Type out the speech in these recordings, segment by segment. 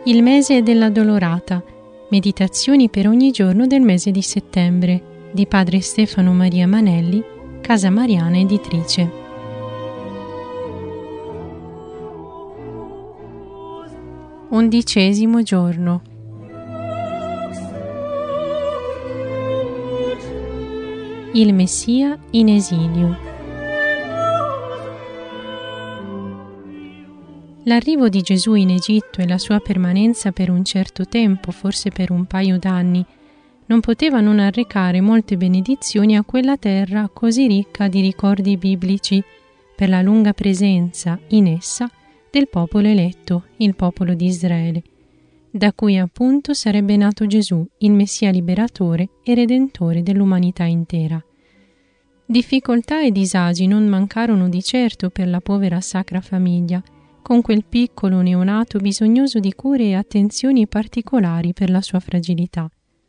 Il mese della Dolorata. Meditazioni per ogni giorno del mese di settembre di Padre Stefano Maria Manelli, Casa Mariana Editrice. Undicesimo giorno. Il Messia in esilio. L'arrivo di Gesù in Egitto e la sua permanenza per un certo tempo, forse per un paio d'anni, non poteva non arrecare molte benedizioni a quella terra così ricca di ricordi biblici per la lunga presenza in essa del popolo eletto, il popolo di Israele, da cui appunto sarebbe nato Gesù, il Messia liberatore e redentore dell'umanità intera. Difficoltà e disagi non mancarono di certo per la povera Sacra Famiglia, con quel piccolo neonato bisognoso di cure e attenzioni particolari per la sua fragilità.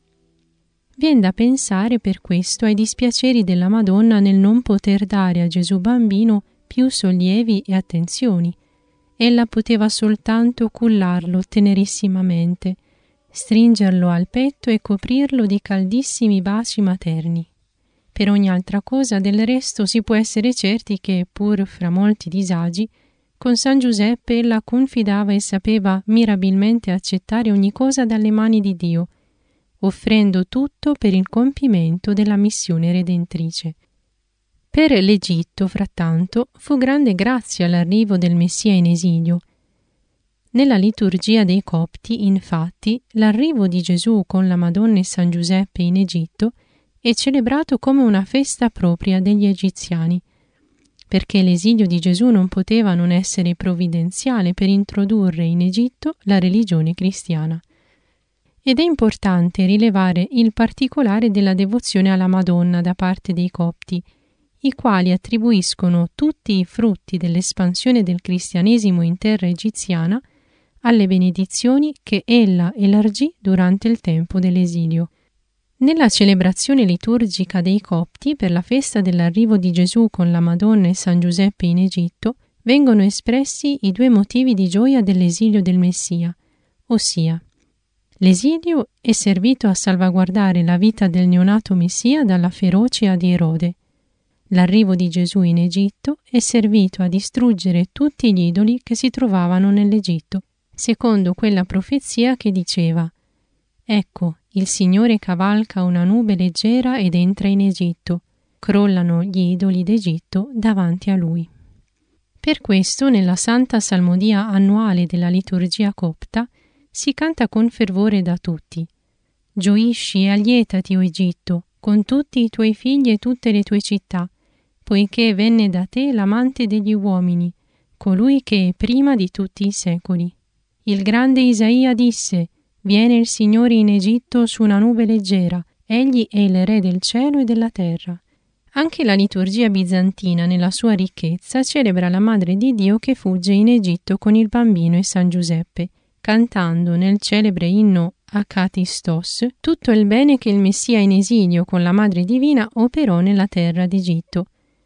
Vien da pensare per questo ai dispiaceri della Madonna nel non poter dare a Gesù bambino più sollievi e attenzioni. Ella poteva soltanto cullarlo tenerissimamente, stringerlo al petto e coprirlo di caldissimi baci materni. Per ogni altra cosa del resto si può essere certi che, pur fra molti disagi, con San Giuseppe ella confidava e sapeva mirabilmente accettare ogni cosa dalle mani di Dio, offrendo tutto per il compimento della missione redentrice. Per l'Egitto, frattanto, fu grande grazia l'arrivo del Messia in esilio. Nella liturgia dei Copti, infatti, l'arrivo di Gesù con la Madonna e San Giuseppe in Egitto è celebrato come una festa propria degli egiziani, perché l'esilio di Gesù non poteva non essere provvidenziale per introdurre in Egitto la religione cristiana. Ed è importante rilevare il particolare della devozione alla Madonna da parte dei Copti, i quali attribuiscono tutti i frutti dell'espansione del cristianesimo in terra egiziana alle benedizioni che ella elargì durante il tempo dell'esilio. Nella celebrazione liturgica dei Copti per la festa dell'arrivo di Gesù con la Madonna e San Giuseppe in Egitto vengono espressi i due motivi di gioia dell'esilio del Messia, ossia l'esilio è servito a salvaguardare la vita del neonato Messia dalla ferocia di Erode. L'arrivo di Gesù in Egitto è servito a distruggere tutti gli idoli che si trovavano nell'Egitto, secondo quella profezia che diceva: «Ecco, il Signore cavalca una nube leggera ed entra in Egitto. Crollano gli idoli d'Egitto davanti a lui». Per questo, nella Santa Salmodia annuale della liturgia copta, si canta con fervore da tutti: «Gioisci e allietati, o Egitto, con tutti i tuoi figli e tutte le tue città, poiché venne da te l'amante degli uomini, colui che è prima di tutti i secoli. Il grande Isaia disse: «Viene il Signore in Egitto su una nube leggera, egli è il Re del cielo e della terra». Anche la liturgia bizantina, nella sua ricchezza, celebra la Madre di Dio che fugge in Egitto con il bambino e San Giuseppe, cantando nel celebre inno Acatistos tutto il bene che il Messia in esilio con la Madre Divina operò nella terra d'Egitto.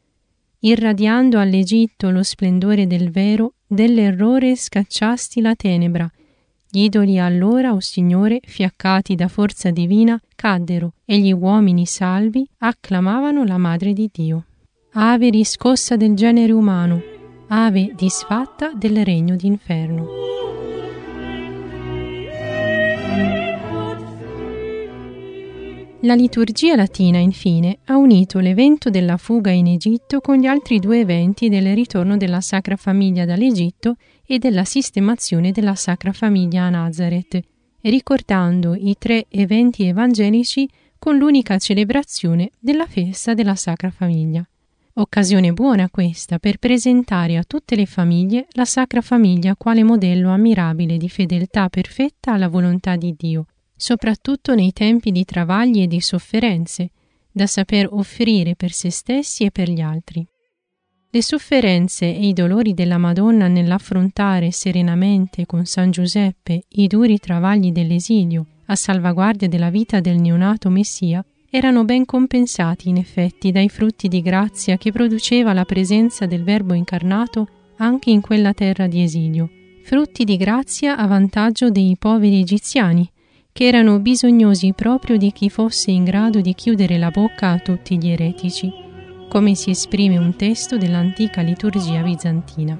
Irradiando all'Egitto lo splendore del vero, dell'errore scacciasti la tenebra. Gli idoli allora, o Signore, fiaccati da forza divina, caddero, e gli uomini salvi acclamavano la Madre di Dio. Ave riscossa del genere umano, ave disfatta del regno d'inferno. La liturgia latina, infine, ha unito l'evento della fuga in Egitto con gli altri due eventi del ritorno della Sacra Famiglia dall'Egitto e della sistemazione della Sacra Famiglia a Nazareth, ricordando i tre eventi evangelici con l'unica celebrazione della festa della Sacra Famiglia. Occasione buona questa per presentare a tutte le famiglie la Sacra Famiglia quale modello ammirabile di fedeltà perfetta alla volontà di Dio, soprattutto nei tempi di travagli e di sofferenze, da saper offrire per se stessi e per gli altri. Le sofferenze e i dolori della Madonna nell'affrontare serenamente con San Giuseppe i duri travagli dell'esilio a salvaguardia della vita del neonato Messia erano ben compensati in effetti dai frutti di grazia che produceva la presenza del Verbo incarnato anche in quella terra di esilio, frutti di grazia a vantaggio dei poveri egiziani, che erano bisognosi proprio di chi fosse in grado di chiudere la bocca a tutti gli eretici, come si esprime un testo dell'antica liturgia bizantina.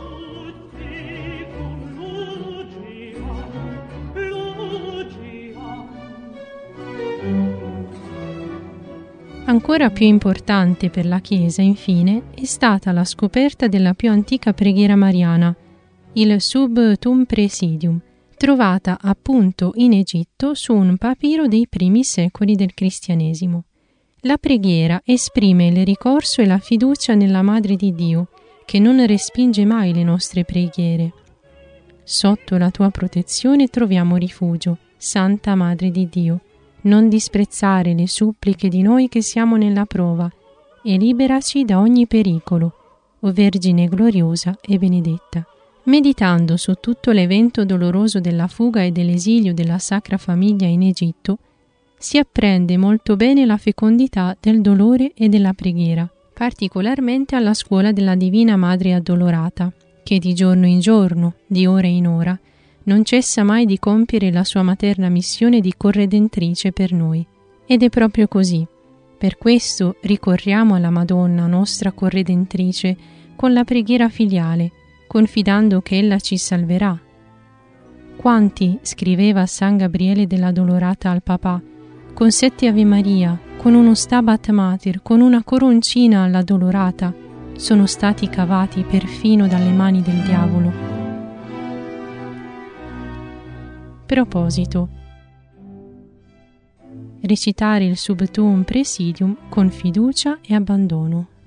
Ancora più importante per la Chiesa, infine, è stata la scoperta della più antica preghiera mariana, il Sub Tuum Praesidium, trovata appunto in Egitto su un papiro dei primi secoli del cristianesimo. La preghiera esprime il ricorso e la fiducia nella Madre di Dio, che non respinge mai le nostre preghiere. Sotto la tua protezione troviamo rifugio, Santa Madre di Dio. Non disprezzare le suppliche di noi che siamo nella prova e liberaci da ogni pericolo, o Vergine gloriosa e benedetta. Meditando su tutto l'evento doloroso della fuga e dell'esilio della Sacra Famiglia in Egitto, si apprende molto bene la fecondità del dolore e della preghiera, particolarmente alla scuola della Divina Madre Addolorata, che di giorno in giorno, di ora in ora, non cessa mai di compiere la sua materna missione di corredentrice per noi. Ed è proprio così. Per questo ricorriamo alla Madonna, nostra corredentrice, con la preghiera filiale, confidando che ella ci salverà. Quanti, scriveva San Gabriele della Dolorata al papà, con 7 Ave Maria, con uno Stabat Mater, con una coroncina alla Dolorata, sono stati cavati perfino dalle mani del diavolo. Proposito: recitare il Sub Tuum Praesidium con fiducia e abbandono.